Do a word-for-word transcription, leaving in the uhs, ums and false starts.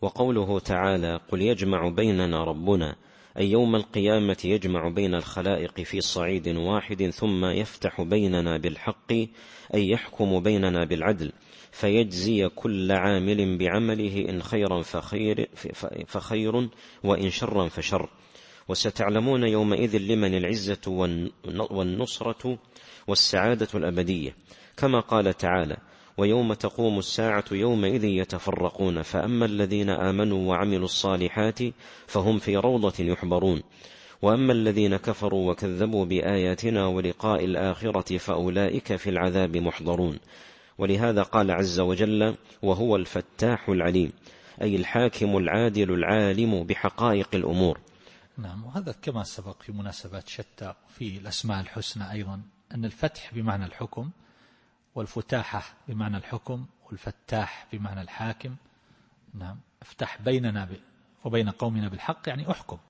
وقوله تعالى: قل يجمع بيننا ربنا، أي يوم القيامة يجمع بين الخلائق في صعيد واحد ثم يفتح بيننا بالحق، أي يحكم بيننا بالعدل، فيجزي كل عامل بعمله، إن خيرا فخير, فخير وإن شرا فشر. وستعلمون يومئذ لمن العزة والنصرة والسعادة الأبدية، كما قال تعالى: ويوم تقوم الساعة يومئذ يتفرقون، فأما الذين آمنوا وعملوا الصالحات فهم في روضة يحبرون، وأما الذين كفروا وكذبوا بآياتنا ولقاء الآخرة فأولئك في العذاب محضرون. ولهذا قال عز وجل: وهو الفتاح العليم، أي الحاكم العادل العالم بحقائق الأمور. نعم، وهذا كما سبق في مناسبات شتى في الأسماء الحسنى أيضا، أن الفتح بمعنى الحكم، والفتاحة بمعنى الحكم، والفتاح بمعنى الحاكم. نعم، افتح بيننا وبين قومنا بالحق، يعني أحكم.